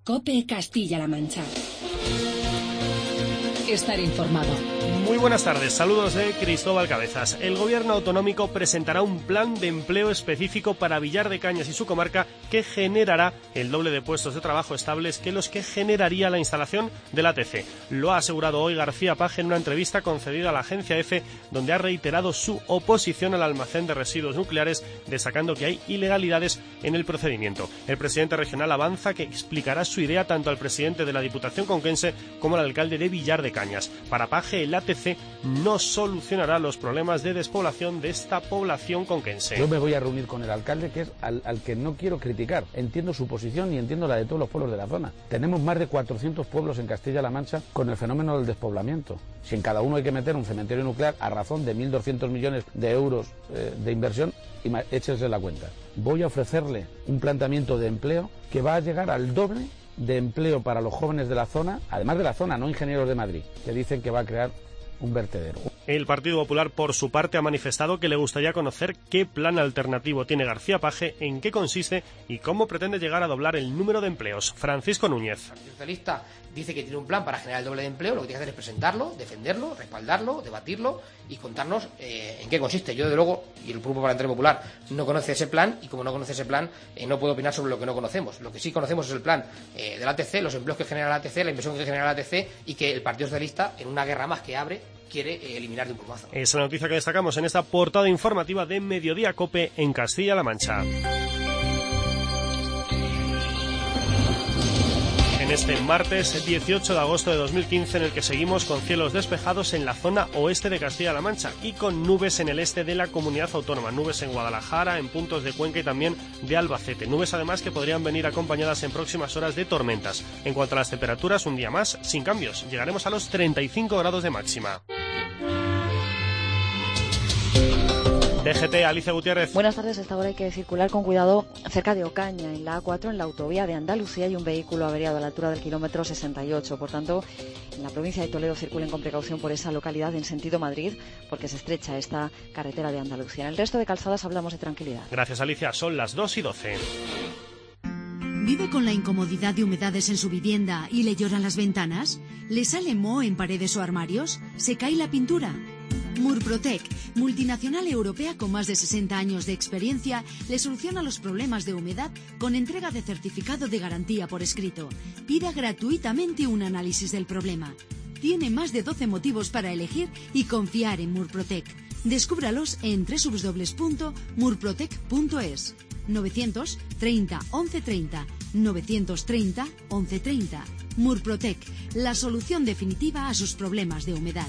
COPE Castilla-La Mancha. Estar informado. Muy buenas tardes, saludos de Cristóbal Cabezas. El Gobierno autonómico presentará un plan de empleo específico para Villar de Cañas y su comarca que generará el doble de puestos de trabajo estables que los que generaría la instalación del ATC. Lo ha asegurado hoy García Page en una entrevista concedida a la agencia EFE, donde ha reiterado su oposición al almacén de residuos nucleares, destacando que hay ilegalidades en el procedimiento. El presidente regional avanza que explicará su idea tanto al presidente de la Diputación conquense como al alcalde de Villar de Cañas. Para Page, el ATC no solucionará los problemas de despoblación de esta población conquense. Yo me voy a reunir con el alcalde, que es al que no quiero criticar. Entiendo su posición y entiendo la de todos los pueblos de la zona. Tenemos más de 400 pueblos en Castilla-La Mancha con el fenómeno del despoblamiento. Si en cada uno hay que meter un cementerio nuclear a razón de 1.200 millones de euros de inversión, échense la cuenta. Voy a ofrecerle un planteamiento de empleo que va a llegar al doble de empleo para los jóvenes de la zona, además de la zona, no ingenieros de Madrid, que dicen que va a crear un vertedero. El Partido Popular, por su parte, ha manifestado que le gustaría conocer qué plan alternativo tiene García Page, en qué consiste y cómo pretende llegar a doblar el número de empleos. Francisco Núñez. El Partido Socialista dice que tiene un plan para generar el doble de empleo, lo que tiene que hacer es presentarlo, defenderlo, respaldarlo, debatirlo y contarnos en qué consiste. Yo, desde luego, y el Grupo Parlamentario Popular no conoce ese plan, y como no conoce ese plan, no puedo opinar sobre lo que no conocemos. Lo que sí conocemos es el plan del ATC, los empleos que genera el ATC, la inversión que genera el ATC, y que el Partido Socialista, en una guerra más que abre, quiere eliminar de un plumazo. Es la noticia que destacamos en esta portada informativa de Mediodía COPE en Castilla-La Mancha. En este martes 18 de agosto de 2015, en el que seguimos con cielos despejados en la zona oeste de Castilla-La Mancha y con nubes en el este de la comunidad autónoma, nubes en Guadalajara, en puntos de Cuenca y también de Albacete, nubes además que podrían venir acompañadas en próximas horas de tormentas. En cuanto a las temperaturas, un día más, sin cambios, llegaremos a los 35 grados de máxima. DGT, Alicia Gutiérrez. Buenas tardes. A esta hora hay que circular con cuidado cerca de Ocaña, en la A4, en la autovía de Andalucía. Hay un vehículo averiado a la altura del kilómetro 68. Por tanto, en la provincia de Toledo circulen con precaución por esa localidad en sentido Madrid, porque se estrecha esta carretera de Andalucía. En el resto de calzadas hablamos de tranquilidad. Gracias, Alicia. Son las 2:12. ¿Vive con la incomodidad de humedades en su vivienda y le lloran las ventanas? ¿Le sale moho en paredes o armarios? ¿Se cae la pintura? Murprotec, multinacional europea con más de 60 años de experiencia, le soluciona los problemas de humedad con entrega de certificado de garantía por escrito. Pida gratuitamente un análisis del problema. Tiene más de 12 motivos para elegir y confiar en Murprotec. Descúbralos en www.murprotec.es. 930 1130 930 1130. Murprotec, la solución definitiva a sus problemas de humedad.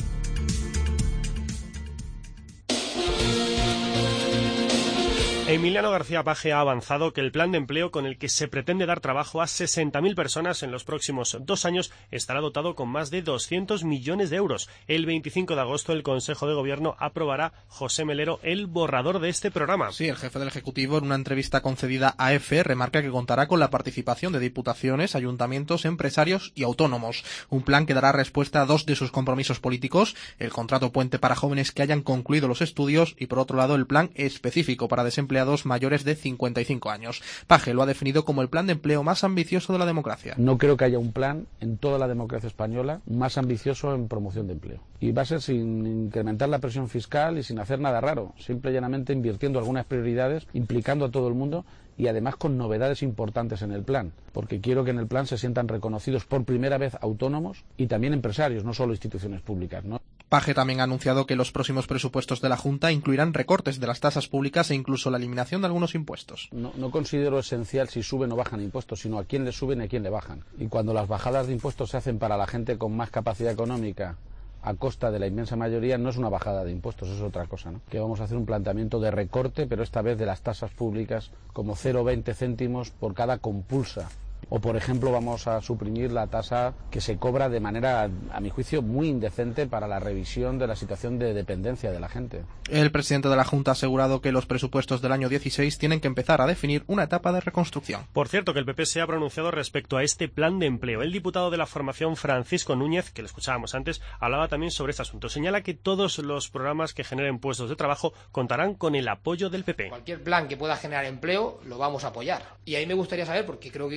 Emiliano García Page ha avanzado que el plan de empleo con el que se pretende dar trabajo a 60.000 personas en los próximos 2 años estará dotado con más de 200 millones de euros. El 25 de agosto el Consejo de Gobierno aprobará, José Melero, el borrador de este programa. Sí, el jefe del Ejecutivo, en una entrevista concedida a EFE, remarca que contará con la participación de diputaciones, ayuntamientos, empresarios y autónomos. Un plan que dará respuesta a 2 de sus compromisos políticos: el contrato puente para jóvenes que hayan concluido los estudios y, por otro lado, el plan específico para desempleados mayores de 55 años. Page lo ha definido como el plan de empleo más ambicioso de la democracia. No creo que haya un plan en toda la democracia española más ambicioso en promoción de empleo. Y va a ser sin incrementar la presión fiscal y sin hacer nada raro, simple y llanamente invirtiendo algunas prioridades, implicando a todo el mundo y además con novedades importantes en el plan, porque quiero que en el plan se sientan reconocidos por primera vez autónomos y también empresarios, no solo instituciones públicas, ¿no? Page también ha anunciado que los próximos presupuestos de la Junta incluirán recortes de las tasas públicas e incluso la eliminación de algunos impuestos. No considero esencial si suben o bajan impuestos, sino a quién le suben y a quién le bajan. Y cuando las bajadas de impuestos se hacen para la gente con más capacidad económica a costa de la inmensa mayoría, no es una bajada de impuestos, es otra cosa, ¿no? Que vamos a hacer un planteamiento de recorte, pero esta vez de las tasas públicas, como 0,20 céntimos por cada compulsa. O, por ejemplo, vamos a suprimir la tasa que se cobra de manera, a mi juicio, muy indecente para la revisión de la situación de dependencia de la gente. El presidente de la Junta ha asegurado que los presupuestos del año 16 tienen que empezar a definir una etapa de reconstrucción. Por cierto, que el PP se ha pronunciado respecto a este plan de empleo. El diputado de la formación, Francisco Núñez, que lo escuchábamos antes, hablaba también sobre este asunto. Señala que todos los programas que generen puestos de trabajo contarán con el apoyo del PP. Cualquier plan que pueda generar empleo lo vamos a apoyar. Y ahí me gustaría saber, porque creo que ya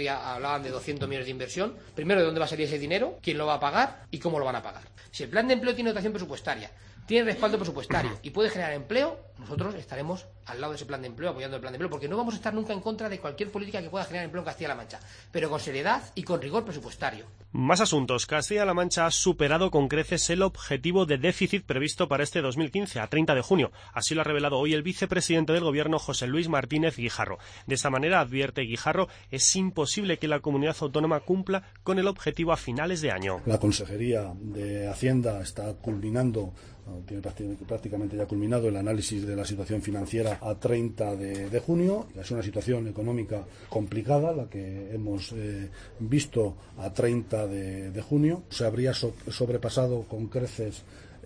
hablaban de 200 millones de inversión. Primero, ¿de dónde va a salir ese dinero? ¿Quién lo va a pagar? ¿Y cómo lo van a pagar? Si el plan de empleo tiene dotación presupuestaria, tiene respaldo presupuestario y puede generar empleo, nosotros estaremos al lado de ese plan de empleo, apoyando el plan de empleo, porque no vamos a estar nunca en contra de cualquier política que pueda generar empleo en Castilla-La Mancha, pero con seriedad y con rigor presupuestario. Más asuntos. Castilla-La Mancha ha superado con creces el objetivo de déficit previsto para este 2015, a 30 de junio. Así lo ha revelado hoy el vicepresidente del Gobierno, José Luis Martínez Guijarro. De esta manera, advierte Guijarro, es imposible que la comunidad autónoma cumpla con el objetivo a finales de año. La Consejería de Hacienda está culminando, tiene prácticamente ya culminado el análisis de la situación financiera a 30 de junio. Es una situación económica complicada la que hemos visto a 30 de junio. Se habría sobrepasado con creces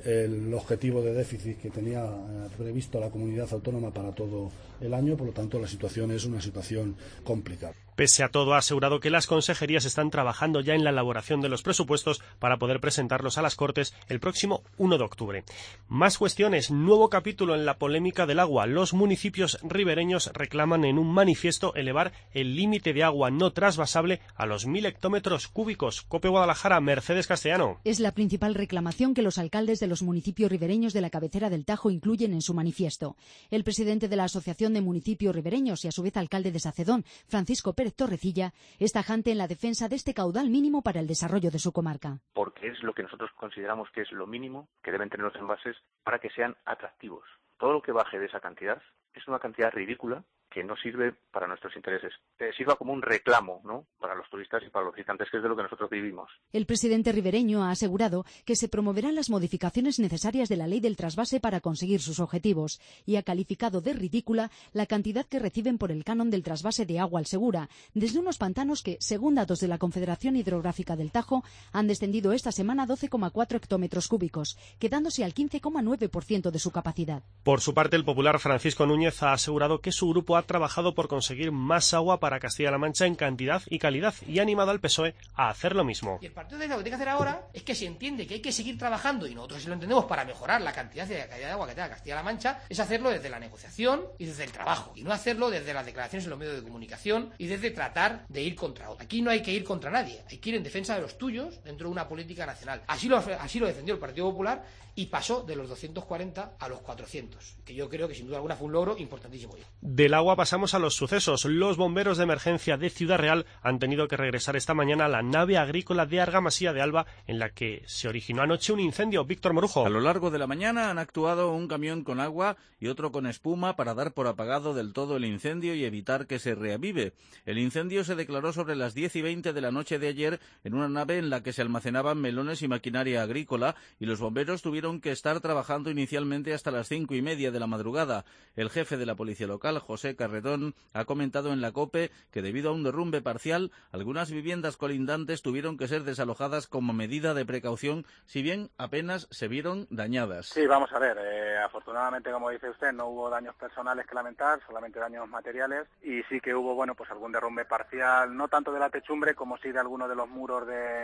el objetivo de déficit que tenía previsto la comunidad autónoma para todo el año, por lo tanto la situación es una situación complicada. Pese a todo, ha asegurado que las consejerías están trabajando ya en la elaboración de los presupuestos para poder presentarlos a las Cortes el próximo 1 de octubre. Más cuestiones. Nuevo capítulo en la polémica del agua. Los municipios ribereños reclaman en un manifiesto elevar el límite de agua no trasvasable a los 1.000 hectómetros cúbicos. COPE Guadalajara, Mercedes Castellano. Es la principal reclamación que los alcaldes de los municipios ribereños de la cabecera del Tajo incluyen en su manifiesto. El presidente de la Asociación de Municipios Ribereños y a su vez alcalde de Sacedón, Francisco Pérez Torrecilla, es tajante en la defensa de este caudal mínimo para el desarrollo de su comarca. Porque es lo que nosotros consideramos que es lo mínimo que deben tener los envases para que sean atractivos. Todo lo que baje de esa cantidad es una cantidad ridícula que no sirve para nuestros intereses. Sirva como un reclamo, ¿no?, para los turistas y para los visitantes, que es de lo que nosotros vivimos. El presidente ribereño ha asegurado que se promoverán las modificaciones necesarias de la ley del trasvase para conseguir sus objetivos y ha calificado de ridícula la cantidad que reciben por el canon del trasvase de agua al Segura, desde unos pantanos que, según datos de la Confederación Hidrográfica del Tajo, han descendido esta semana 12,4 hectómetros cúbicos, quedándose al 15,9% de su capacidad. Por su parte, el popular Francisco Núñez ha asegurado que su grupo ha trabajado por conseguir más agua para Castilla-La Mancha en cantidad y calidad y ha animado al PSOE a hacer lo mismo. Y el partido de lo que tiene que hacer ahora es que se entiende que hay que seguir trabajando, y nosotros sí lo entendemos, para mejorar la cantidad de agua que tenga Castilla-La Mancha, es hacerlo desde la negociación y desde el trabajo, y no hacerlo desde las declaraciones en los medios de comunicación y desde tratar de ir contra otro. Aquí no hay que ir contra nadie, hay que ir en defensa de los tuyos dentro de una política nacional. Así lo defendió el Partido Popular y pasó de los 240 a los 400, que yo creo que sin duda alguna fue un logro importantísimo. Del agua pasamos a los sucesos. Los bomberos de emergencia de Ciudad Real han tenido que regresar esta mañana a la nave agrícola de Argamasía de Alba, en la que se originó anoche un incendio. Víctor Morujo. A lo largo de la mañana han actuado un camión con agua y otro con espuma para dar por apagado del todo el incendio y evitar que se reavive. El incendio se declaró sobre las 10:20 de la noche de ayer en una nave en la que se almacenaban melones y maquinaria agrícola, y los bomberos tuvieron que estar trabajando inicialmente hasta las 5:30 de la madrugada. El jefe de la policía local, José Carretón, ha comentado en la COPE que debido a un derrumbe parcial, algunas viviendas colindantes tuvieron que ser desalojadas como medida de precaución, si bien apenas se vieron dañadas. Sí, vamos a ver, afortunadamente, como dice usted, no hubo daños personales que lamentar, solamente daños materiales, y sí que hubo, pues algún derrumbe parcial, no tanto de la techumbre como sí de algunos de los muros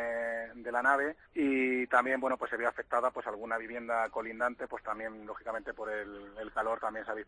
de la nave, y también, pues se vio afectada pues alguna vivienda colindante, pues también, lógicamente, por el calor también se ha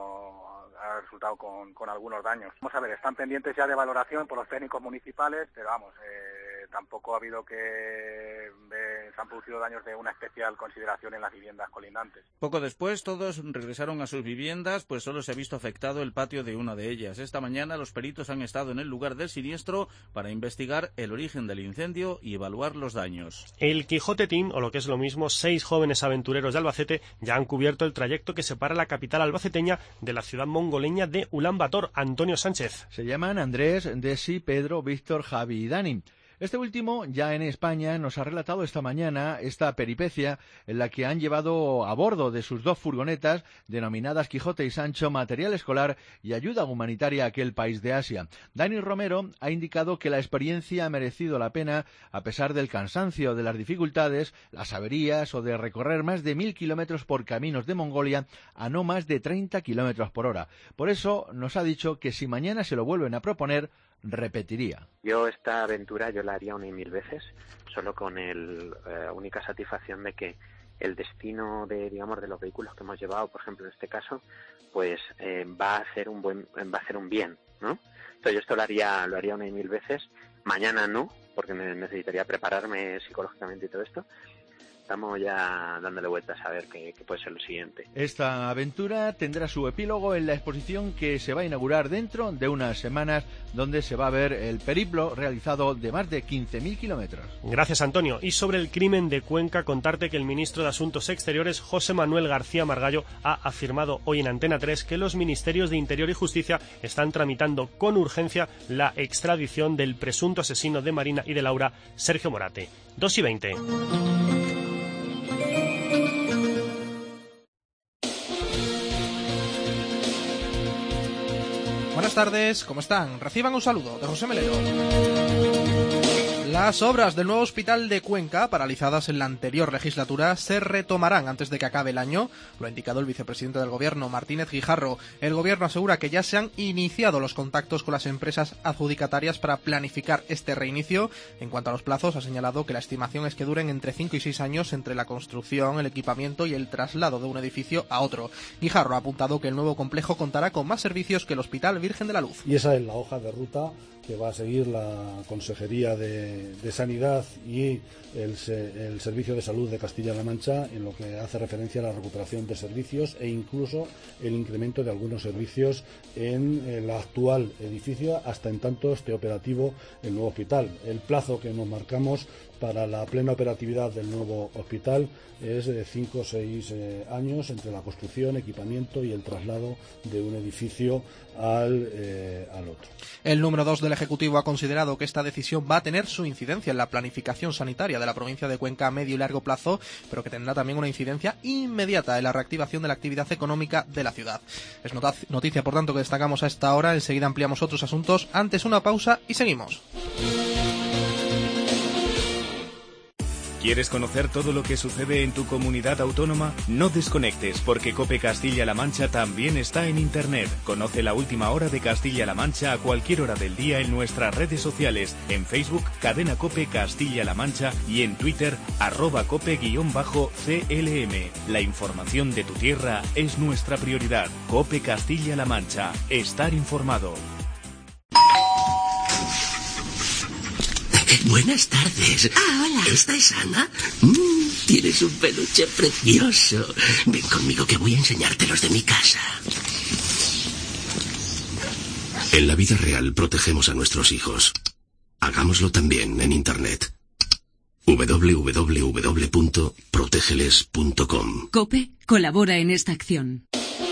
ha resultado con algunos daños. Vamos a ver, están pendientes ya de valoración por los técnicos municipales, pero tampoco ha habido se han producido daños de una especial consideración en las viviendas colindantes. Poco después todos regresaron a sus viviendas, pues solo se ha visto afectado el patio de una de ellas. Esta mañana los peritos han estado en el lugar del siniestro para investigar el origen del incendio y evaluar los daños. El Quijote Team, o lo que es lo mismo, 6 jóvenes aventureros de Albacete ya han cubierto el trayecto que separa la capital albaceteña de la ciudad mongoleña de Ulán Bator. Antonio Sánchez. Se llaman Andrés, Desi, Pedro, Víctor, Javi y Dani. Este último, ya en España, nos ha relatado esta mañana esta peripecia en la que han llevado a bordo de sus 2 furgonetas, denominadas Quijote y Sancho, material escolar y ayuda humanitaria a aquel país de Asia. Dani Romero ha indicado que la experiencia ha merecido la pena a pesar del cansancio, de las dificultades, las averías o de recorrer más de 1.000 kilómetros por caminos de Mongolia a no más de 30 kilómetros por hora. Por eso nos ha dicho que si mañana se lo vuelven a proponer, repetiría. Yo esta aventura la haría 1.000 veces, solo con única satisfacción de que el destino de los vehículos que hemos llevado, por ejemplo en este caso, pues va a hacer un bien, ¿no? Entonces yo esto lo haría 1.000 veces, Mañana no, porque necesitaría prepararme psicológicamente y todo esto. Estamos ya dándole vueltas a ver qué puede ser lo siguiente. Esta aventura tendrá su epílogo en la exposición que se va a inaugurar dentro de unas semanas, donde se va a ver el periplo realizado de más de 15.000 kilómetros. Gracias, Antonio. Y sobre el crimen de Cuenca, contarte que el ministro de Asuntos Exteriores, José Manuel García Margallo, ha afirmado hoy en Antena 3 que los ministerios de Interior y Justicia están tramitando con urgencia la extradición del presunto asesino de Marina y de Laura, Sergio Morate. 2:20. Buenas tardes, ¿cómo están? Reciban un saludo de José Melero. Las obras del nuevo hospital de Cuenca, paralizadas en la anterior legislatura, se retomarán antes de que acabe el año, lo ha indicado el vicepresidente del Gobierno, Martínez Guijarro. El Gobierno asegura que ya se han iniciado los contactos con las empresas adjudicatarias para planificar este reinicio. En cuanto a los plazos, ha señalado que la estimación es que duren entre 5 y 6 años entre la construcción, el equipamiento y el traslado de un edificio a otro. Guijarro ha apuntado que el nuevo complejo contará con más servicios que el Hospital Virgen de la Luz. Y esa es la hoja de ruta que va a seguir la Consejería de Sanidad y el Servicio de Salud de Castilla-La Mancha en lo que hace referencia a la recuperación de servicios e incluso el incremento de algunos servicios en el actual edificio hasta en tanto esté operativo el nuevo hospital. El plazo que nos marcamos para la plena operatividad del nuevo hospital es de 5 o 6 años entre la construcción, equipamiento y el traslado de un edificio al otro. El número 2 del Ejecutivo ha considerado que esta decisión va a tener su incidencia en la planificación sanitaria de la provincia de Cuenca a medio y largo plazo, pero que tendrá también una incidencia inmediata en la reactivación de la actividad económica de la ciudad. Es noticia, por tanto, que destacamos a esta hora. Enseguida ampliamos otros asuntos. Antes una pausa y seguimos. ¿Quieres conocer todo lo que sucede en tu comunidad autónoma? No desconectes, porque COPE Castilla-La Mancha también está en Internet. Conoce la última hora de Castilla-La Mancha a cualquier hora del día en nuestras redes sociales, en Facebook, Cadena COPE Castilla-La Mancha y en Twitter, @COPE_CLM. La información de tu tierra es nuestra prioridad. COPE Castilla-La Mancha. Estar informado. Buenas tardes. Ah, hola. ¿Esta es Ana? Tienes un peluche precioso. Ven conmigo que voy a enseñarte los de mi casa. En la vida real protegemos a nuestros hijos. Hagámoslo también en Internet. www.protegeles.com. COPE colabora en esta acción.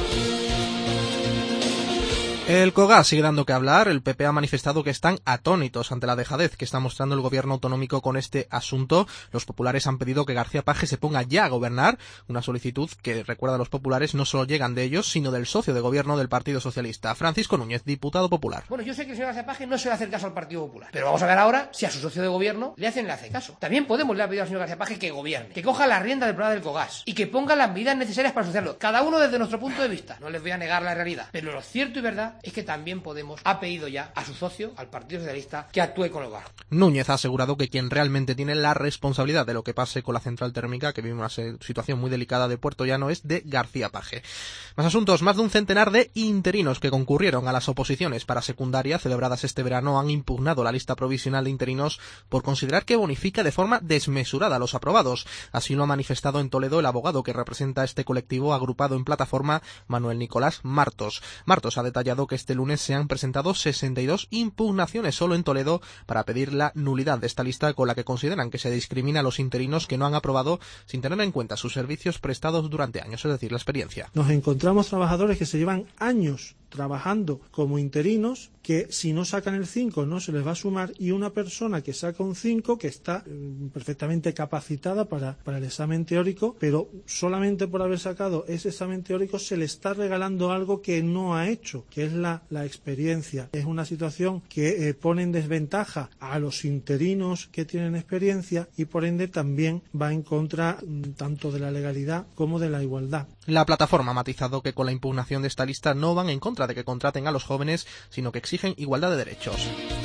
El COGAS sigue dando que hablar. El PP ha manifestado que están atónitos ante la dejadez que está mostrando el gobierno autonómico con este asunto. Los populares han pedido que García Paje se ponga ya a gobernar, una solicitud que, recuerda a los populares, no solo llegan de ellos, sino del socio de gobierno del Partido Socialista, Francisco Núñez, diputado popular. Bueno, yo sé que el señor García Paje no se va a hacer caso al Partido Popular, pero vamos a ver ahora si a su socio de gobierno le hace caso. También Podemos le ha pedido al señor García Paje que gobierne, que coja la rienda del programa del COGAS y que ponga las medidas necesarias para asociarlo, cada uno desde nuestro punto de vista. No les voy a negar la realidad, pero lo cierto y verdad es que también Podemos ha pedido ya a su socio, al Partido Socialista, que actúe con el COGAS. Núñez ha asegurado que quien realmente tiene la responsabilidad de lo que pase con la central térmica, que vive una situación muy delicada de Puerto Llano, es de García Paje. Más asuntos. Más de un centenar de interinos que concurrieron a las oposiciones para secundaria celebradas este verano han impugnado la lista provisional de interinos por considerar que bonifica de forma desmesurada a los aprobados. Así lo ha manifestado en Toledo el abogado que representa a este colectivo agrupado en plataforma, Manuel Nicolás Martos. Martos ha detallado que este lunes se han presentado 62 impugnaciones solo en Toledo para pedir la nulidad de esta lista, con la que consideran que se discrimina a los interinos que no han aprobado sin tener en cuenta sus servicios prestados durante años, es decir, la experiencia. Nos encontramos trabajadores que se llevan años trabajando como interinos, que si no sacan el 5 no se les va a sumar, y una persona que saca un 5 que está perfectamente capacitada para el examen teórico, pero solamente por haber sacado ese examen teórico se le está regalando algo que no ha hecho, que es la experiencia. Es una situación que pone en desventaja a los interinos que tienen experiencia y por ende también va en contra tanto de la legalidad como de la igualdad. La plataforma ha matizado que con la impugnación de esta lista no van en contra de que contraten a los jóvenes, sino que exigen igualdad de derechos.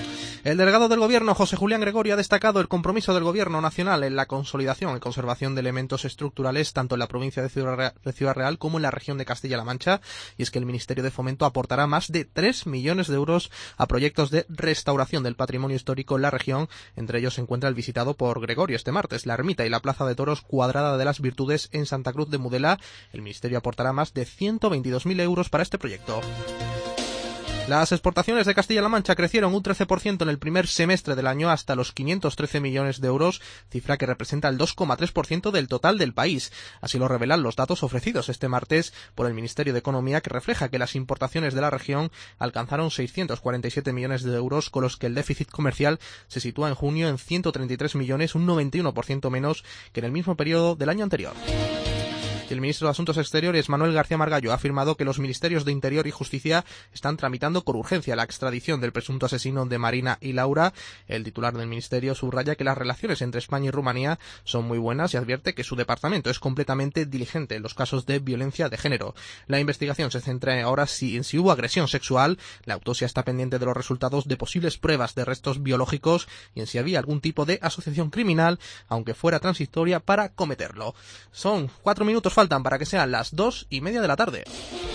El delegado del Gobierno, José Julián Gregorio, ha destacado el compromiso del Gobierno nacional en la consolidación y conservación de elementos estructurales tanto en la provincia de Ciudad Real como en la región de Castilla-La Mancha, y es que el Ministerio de Fomento aportará más de 3 millones de euros a proyectos de restauración del patrimonio histórico en la región. Entre ellos se encuentra el visitado por Gregorio este martes, la ermita y la plaza de toros Cuadrada de las Virtudes en Santa Cruz de Mudela. El Ministerio aportará más de 122.000 euros para este proyecto. Las exportaciones de Castilla-La Mancha crecieron un 13% en el primer semestre del año hasta los 513 millones de euros, cifra que representa el 2,3% del total del país. Así lo revelan los datos ofrecidos este martes por el Ministerio de Economía, que refleja que las importaciones de la región alcanzaron 647 millones de euros, con los que el déficit comercial se sitúa en junio en 133 millones, un 91% menos que en el mismo periodo del año anterior. El ministro de Asuntos Exteriores, Manuel García Margallo, ha afirmado que los ministerios de Interior y Justicia están tramitando con urgencia la extradición del presunto asesino de Marina y Laura. El titular del ministerio subraya que las relaciones entre España y Rumanía son muy buenas y advierte que su departamento es completamente diligente en los casos de violencia de género. La investigación se centra ahora en si hubo agresión sexual, la autopsia está pendiente de los resultados de posibles pruebas de restos biológicos y en si había algún tipo de asociación criminal, aunque fuera transitoria, para cometerlo. Son 4 minutos faltan para que sean las 2:30 de la tarde.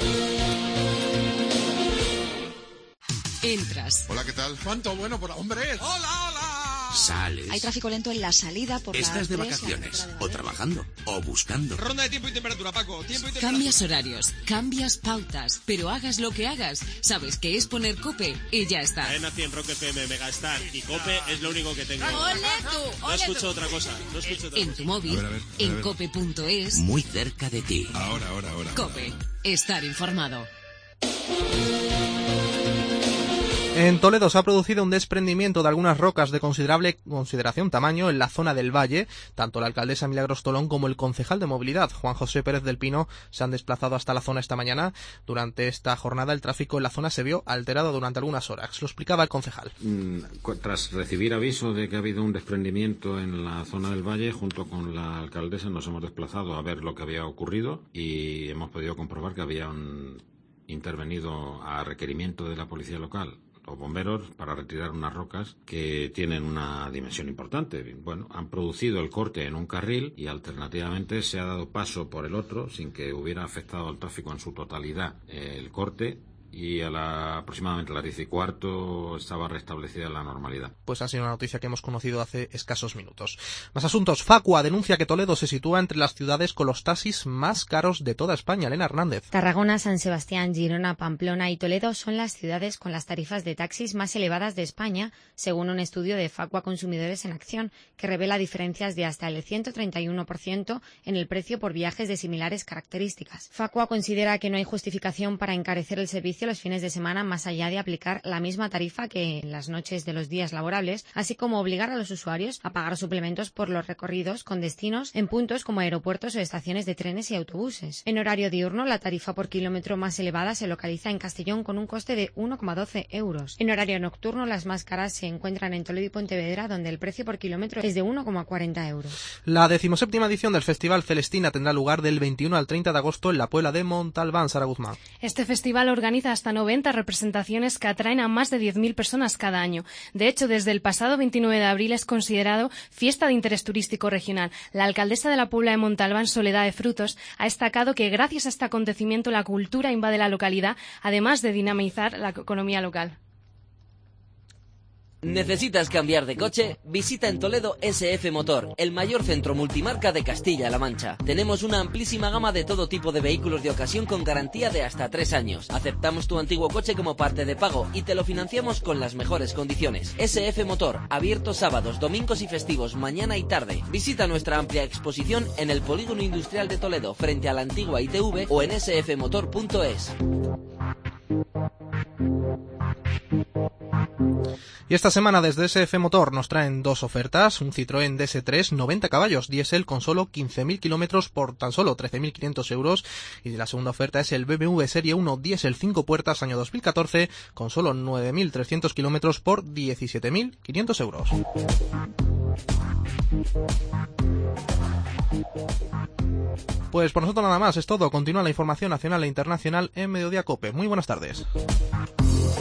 Entras. Hola, ¿qué tal? ¿Cuánto bueno por hombre? ¡Hola, hola! Sales. Hay tráfico lento en la salida por ¿Estás de vacaciones? ¿O trabajando? ¿O buscando? Ronda de tiempo y temperatura, Paco. Tiempo y temperatura. Cambias horarios, cambias pautas, pero hagas lo que hagas, sabes que es poner COPE y ya está. Cadena 100, Rock FM, Megastar y COPE es lo único que tengo. ¡Ole tú! No escucho otra cosa. En tu móvil, en cope.es. Muy cerca de ti. Ahora. COPE. Estar informado. En Toledo se ha producido un desprendimiento de algunas rocas de consideración tamaño en la zona del Valle. Tanto la alcaldesa Milagros Tolón como el concejal de Movilidad, Juan José Pérez del Pino, se han desplazado hasta la zona esta mañana. Durante esta jornada el tráfico en la zona se vio alterado durante algunas horas. Lo explicaba el concejal. Tras recibir aviso de que ha habido un desprendimiento en la zona del Valle, junto con la alcaldesa nos hemos desplazado a ver lo que había ocurrido y hemos podido comprobar que habían intervenido a requerimiento de la policía local los bomberos para retirar unas rocas que tienen una dimensión importante. Bueno, han producido el corte en un carril y alternativamente se ha dado paso por el otro sin que hubiera afectado al tráfico en su totalidad el corte. Y aproximadamente a las 10:15 estaba restablecida la normalidad. Pues ha sido una noticia que hemos conocido hace escasos minutos. Más asuntos. Facua denuncia que Toledo se sitúa entre las ciudades con los taxis más caros de toda España. Elena Hernández. Tarragona, San Sebastián, Girona, Pamplona y Toledo son las ciudades con las tarifas de taxis más elevadas de España, según un estudio de Facua Consumidores en Acción, que revela diferencias de hasta el 131% en el precio por viajes de similares características. Facua considera que no hay justificación para encarecer el servicio los fines de semana más allá de aplicar la misma tarifa que en las noches de los días laborables, así como obligar a los usuarios a pagar suplementos por los recorridos con destinos en puntos como aeropuertos o estaciones de trenes y autobuses. En horario diurno, la tarifa por kilómetro más elevada se localiza en Castellón con un coste de 1,12 euros. En horario nocturno, las más caras se encuentran en Toledo y Pontevedra, donde el precio por kilómetro es de 1,40 euros. La 17ª edición del Festival Celestina tendrá lugar del 21 al 30 de agosto en la Puebla de Montalbán. Sara Guzmán. Este festival organiza hasta 90 representaciones que atraen a más de 10.000 personas cada año. De hecho, desde el pasado 29 de abril es considerado fiesta de interés turístico regional. La alcaldesa de la Puebla de Montalbán, Soledad de Frutos, ha destacado que gracias a este acontecimiento la cultura invade la localidad, además de dinamizar la economía local. ¿Necesitas cambiar de coche? Visita en Toledo SF Motor, el mayor centro multimarca de Castilla-La Mancha. Tenemos una amplísima gama de todo tipo de vehículos de ocasión con garantía de hasta 3 años. Aceptamos tu antiguo coche como parte de pago y te lo financiamos con las mejores condiciones. SF Motor, abierto sábados, domingos y festivos, mañana y tarde. Visita nuestra amplia exposición en el Polígono Industrial de Toledo, frente a la antigua ITV o en sfmotor.es. Y esta semana desde SF Motor nos traen dos ofertas: un Citroën DS3 90 caballos diésel con solo 15.000 kilómetros por tan solo 13.500 euros, y la segunda oferta es el BMW Serie 1 diésel 5 puertas año 2014 con solo 9.300 kilómetros por 17.500 euros. Pues por nosotros nada más, es todo. Continúa la información nacional e internacional en Mediodía Cope. Muy buenas tardes.